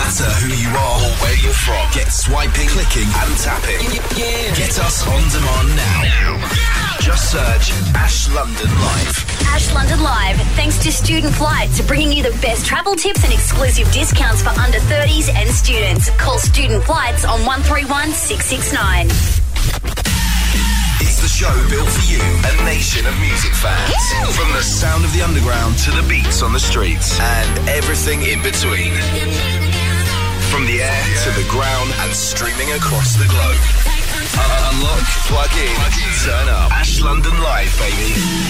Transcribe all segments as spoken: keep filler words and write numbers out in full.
matter who you are or where you're from, get swiping, clicking and tapping. Yeah. Get us on demand now. Just search Ash London Live. Ash London Live, thanks to Student Flights, bringing you the best travel tips and exclusive discounts for under thirties and students. Call Student Flights on one three one six six nine. It's the show built for you, a nation of music fans. Yeah. From the sound of the underground to the beats on the streets and everything in between. From the air to the ground and streaming across the globe. Uh, unlock, plug in, turn up. Ash London Live, baby.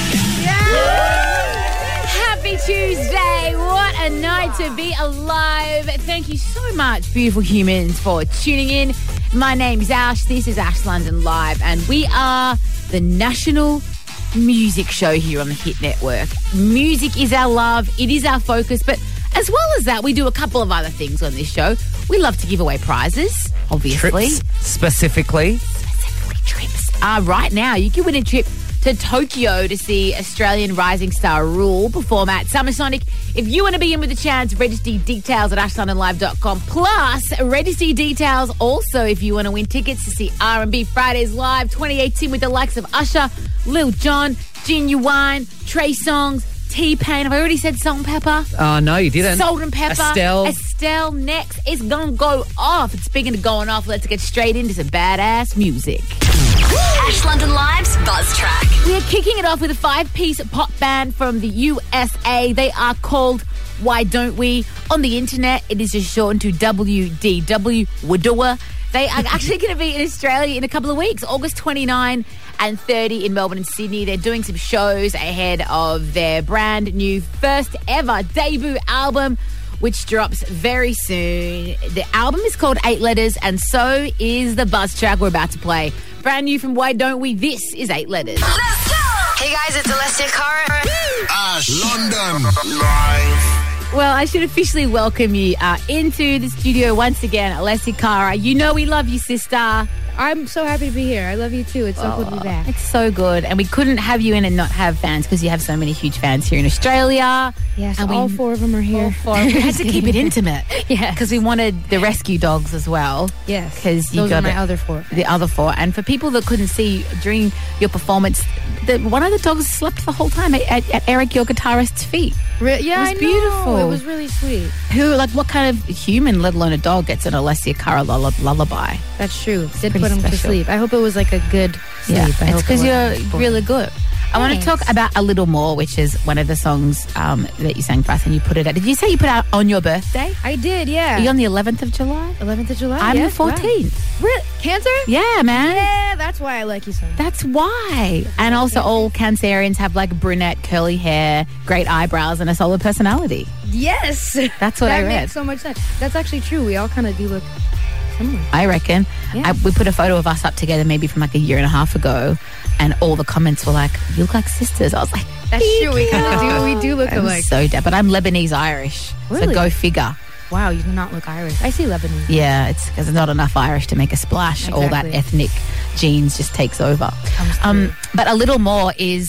Yeah. Happy Tuesday. What a night to be alive. Thank you so much, beautiful humans, for tuning in. My name's Ash. This is Ash London Live, and we are the national music show here on the Hit Network. Music is our love. It is our focus, but as well as that, we do a couple of other things on this show. We love to give away prizes, obviously. Trips, specifically. Specifically trips. Uh, right now, you can win a trip to Tokyo to see Australian rising star Rule perform at Summer Sonic. If you want to be in with a chance, register your details at ash london live dot com. Plus, register your details also if you want to win tickets to see R and B Fridays Live twenty eighteen with the likes of Usher, Lil Jon, Genuine, Trey Songz, T-Pain. Have I already said Salt and Pepper? Oh, no, you didn't. Salt and Pepper. Estelle. Estelle next. It's going to go off. And speaking of going off, let's get straight into some badass music. Ash London Live's Buzz Track. We are kicking it off with a five-piece pop band from the U S A. They are called Why Don't We? On the internet, it is just shortened to W D W, Wadua. They are actually going to be in Australia in a couple of weeks, August twenty-ninth and thirtieth in Melbourne and Sydney. They're doing some shows ahead of their brand new first ever debut album, which drops very soon. The album is called Eight Letters, and so is the buzz track we're about to play. Brand new from Why Don't We? This is Eight Letters. Let's go! Hey guys, it's Alessia Cara. Ash London Live. Well, I should officially welcome you uh, into the studio once again, Alessia Cara. You know we love you, sister. I'm so happy to be here. I love you too. It's so oh, good to be back. It's so good. And we couldn't have you in and not have fans because you have so many huge fans here in Australia. Yes, and all we, four of them are here. All four. We had to keep it intimate. Yeah. Because we wanted the rescue dogs as well. Yes. Because you Those got are my it, other four. The other four. And for people that couldn't see during your performance, the, one of the dogs slept the whole time at, at, at Eric, your guitarist's feet. Re- yeah, it was I know. beautiful. It was really sweet. Who, like, what kind of human, let alone a dog, gets an Alessia Cara lull- lullaby? That's true. Did pretty put him to special. sleep. I hope it was like a good sleep. Yeah, I it's hope because it you're wasn't boring. really good. I want to Thanks. talk about A Little More, which is one of the songs um, that you sang for us and you put it out. Did you say you put out on your birthday? I did, yeah. Are you on the eleventh of July? eleventh of July? I'm yes, the fourteenth. Wow. Really? Cancer? Yeah, man. Yeah, that's why I like you so much. That's why. And also all Cancerians have like brunette, curly hair, great eyebrows and a solid personality. Yes. That's what that I read. makes so much sense. That's actually true. We all kind of do look similar. I reckon. Yeah. I, we put a photo of us up together maybe from like a year and a half ago, and all the comments were like, you look like sisters. I was like, That's true. We kind of do. We do look I'm alike. so dead. But I'm Lebanese Irish. So Really? go figure. Wow, you do not look Irish. I see Lebanese. Yeah, it's because there's not enough Irish to make a splash. All that Exactly. ethnic genes just takes over. Comes Um, through. but A Little More is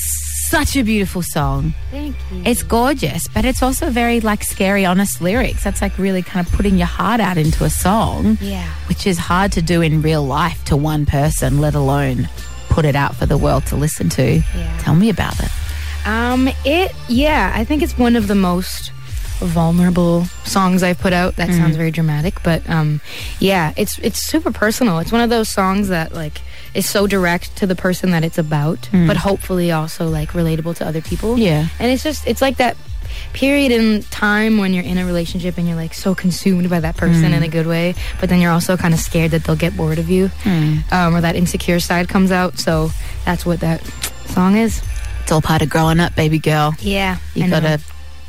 such a beautiful song. Thank you. It's gorgeous, but it's also very like scary, honest lyrics. That's like really kind of putting your heart out into a song, Yeah. which is hard to do in real life to one person, let alone put it out for the world to listen to. Yeah. Tell me about it. Um, it, yeah, I think it's one of the most vulnerable songs I've put out. That sounds very dramatic, but um, yeah, it's it's super personal. It's one of those songs that like is so direct to the person that it's about, but hopefully also like relatable to other people. Yeah. And it's just, it's like that period in time when you're in a relationship and you're like so consumed by that person in a good way, but then you're also kind of scared that they'll get bored of you, um, or that insecure side comes out. So that's what that song is. It's all part of growing up, baby girl. Yeah. You I know. gotta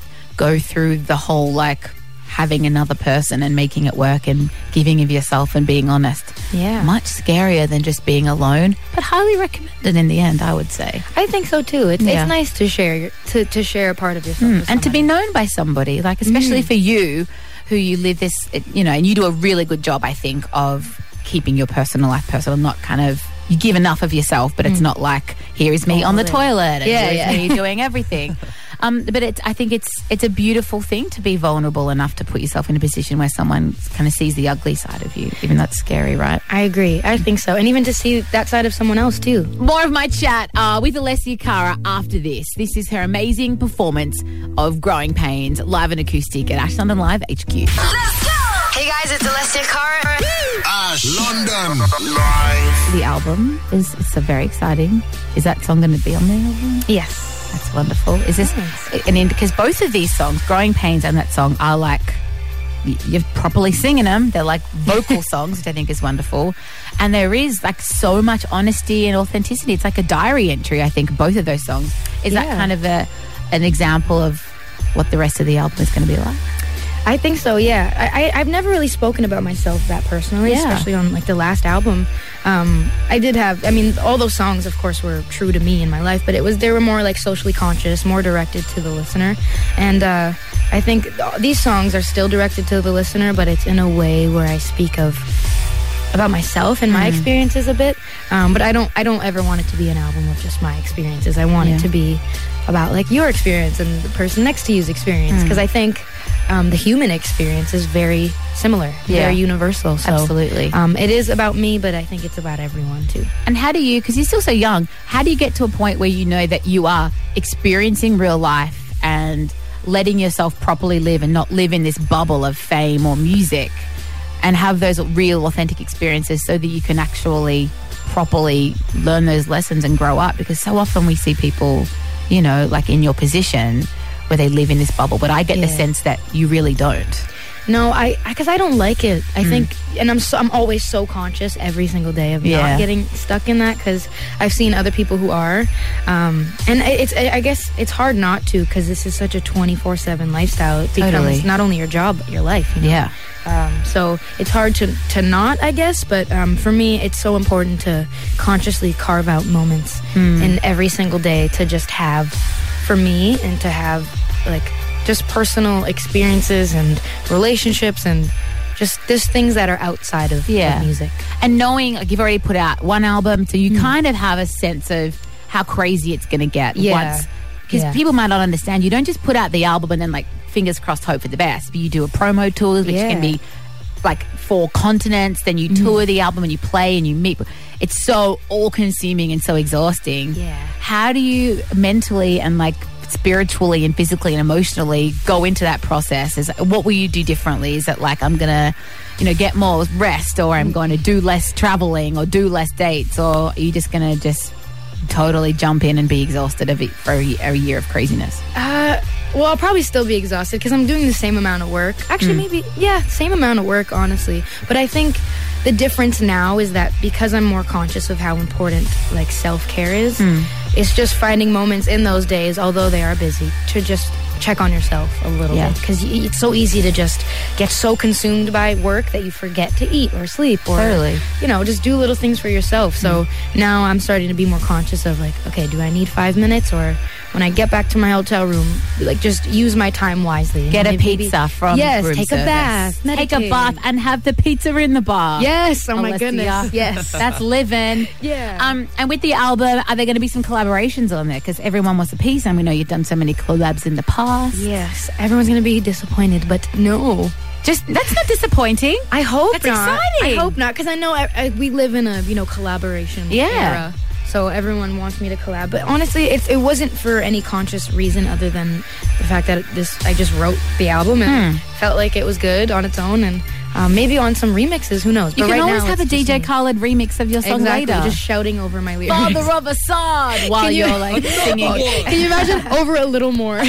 go through the whole like having another person and making it work and giving of yourself and being honest. Yeah. Much scarier than just being alone, but highly recommended in the end, I would say. I think so too. It's, Yeah. it's nice to share your, to, to share a part of yourself with And to be somebody. known by somebody, like especially for you, who you live this, you know, and you do a really good job, I think, of keeping your personal life personal, not kind of, you give enough of yourself, but it's not like, here is me All on the of it. toilet and Yeah, here is yeah. me doing everything. Um, but it's, I think it's it's a beautiful thing to be vulnerable enough to put yourself in a position where someone kind of sees the ugly side of you, even though it's scary, right? I agree. I think so. And even to see that side of someone else, too. More of my chat uh, with Alessia Cara after this. This is her amazing performance of Growing Pains, live and acoustic at Ash London Live H Q. Let's go! Hey guys, it's Alessia Cara. Ash London Live. The album is it's so very exciting. Is that song going to be on the album? Yes. That's wonderful. Is this Nice. and in, because both of these songs, Growing Pains and that song, are like y- you're properly singing them. They're like vocal songs, which I think is wonderful. And there is like so much honesty and authenticity. It's like a diary entry. I think both of those songs is that Yeah. kind of a an example of what the rest of the album is going to be like. I think so, yeah. I, I, I've never really spoken about myself that personally, Yeah. especially on like the last album. Um, I did have, I mean, all those songs, of course, were true to me in my life, but it was they were more like socially conscious, more directed to the listener. And uh, I think th- these songs are still directed to the listener, but it's in a way where I speak of about myself and my Mm. experiences a bit. Um, but I don't, I don't ever want it to be an album of just my experiences. I want Yeah. it to be about like your experience and the person next to you's experience, Mm. because I think um, the human experience is very similar, Yeah. very universal. So, Absolutely. um, it is about me, but I think it's about everyone too. And how do you, because you're still so young, how do you get to a point where you know that you are experiencing real life and letting yourself properly live and not live in this bubble of fame or music and have those real authentic experiences so that you can actually properly learn those lessons and grow up? Because so often we see people, you know, like in your position where they live in this bubble, but I get the Yeah. sense that you really don't. No, I because I, don't like it. I think, and I'm so, I'm always so conscious every single day of Yeah. not getting stuck in that, because I've seen other people who are, um, and it's I guess it's hard not to, because this is such a twenty-four seven lifestyle. It becomes Totally. not only your job but your life. You know? Yeah. Um, so it's hard to, to not, I guess, but um, for me, it's so important to consciously carve out moments in every single day to just have for me and to have like just personal experiences and relationships and just just things that are outside of, Yeah. of music. And knowing, like, you've already put out one album, so you kind of have a sense of how crazy it's going to get. Yeah. Once, because Yeah. people might not understand. You don't just put out the album and then, like, fingers crossed, hope for the best. But you do a promo tours, which Yeah. can be like four continents. Then you tour the album and you play and you meet. It's so all-consuming and so exhausting. Yeah. How do you mentally and like spiritually and physically and emotionally go into that process? Is what will you do differently? Is it like I'm gonna, you know, get more rest, or I'm going to do less traveling, or do less dates, or are you just gonna just totally jump in and be exhausted of it for a, a year of craziness? Uh, well, I'll probably still be exhausted because I'm doing the same amount of work. Actually, maybe, yeah, same amount of work, honestly. But I think the difference now is that because I'm more conscious of how important, like, self-care is, it's just finding moments in those days, although they are busy, to just check on yourself a little Yeah. bit. Because it's so easy to just get so consumed by work that you forget to eat or sleep or, Totally. you know, just do little things for yourself. So now I'm starting to be more conscious of, like, okay, do I need five minutes? Or when I get back to my hotel room, like, just use my time wisely. You Get know, a maybe- pizza from Yes, room take service. a bath. Take a meditate. bath and have the pizza in the bar. Yes, oh my Alessia. goodness. Yes. That's living. Yeah. Um, and with the album, are there going to be some collaborations on there? Because everyone wants a piece, and we know you've done so many collabs in the past. Yes, everyone's gonna be disappointed, but no. Just that's not disappointing. I hope That's not. exciting. I hope not, because I know I, I, we live in a you know collaboration Yeah. era. So everyone wants me to collab, but honestly, it, it wasn't for any conscious reason other than the fact that this I just wrote the album and Hmm. felt like it was good on its own, and um, maybe on some remixes. Who knows? You but can right always now, have a it's D just J me. Khaled remix of your song Exactly, later. just shouting over my lyrics. Father of Assad while Can you- you're like singing. Can you imagine over a little more?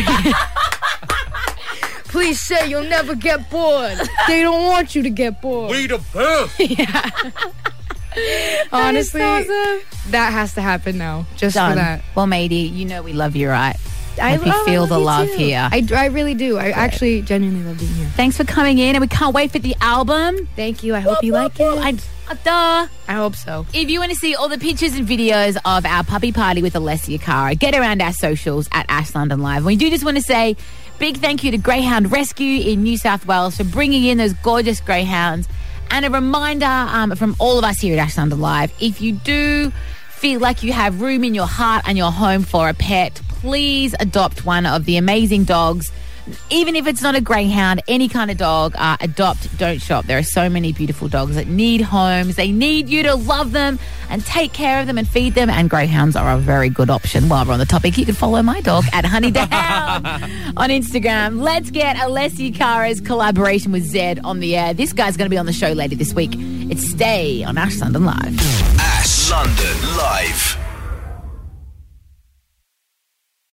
Please say you'll never get bored. They don't want you to get bored. We the best. Honestly, That is awesome. that has to happen now. Just Done. for that. Well, matey, you know we love you, right? I Hope you love- I feel love the you love too. here. I, I really do. I actually genuinely love being here. Thanks for coming in, and we can't wait for the album. Thank you. I hope you like it. I, uh, duh. I hope so. If you want to see all the pictures and videos of our puppy party with Alessia Cara, get around our socials at Ash London Live. We do just want to say big thank you to Greyhound Rescue in New South Wales for bringing in those gorgeous greyhounds. And a reminder um, from all of us here at Ash London Live, if you do feel like you have room in your heart and your home for a pet, please adopt one of the amazing dogs. Even if it's not a greyhound, any kind of dog, uh, adopt, don't shop. There are so many beautiful dogs that need homes. They need you to love them and take care of them and feed them, and greyhounds are a very good option. While we're on the topic, you can follow my dog at Honeydown on Instagram. Let's get Alessia Cara's collaboration with Zed on the air. This guy's going to be on the show later this week. It's Stay on Ash London Live. Ash London Live.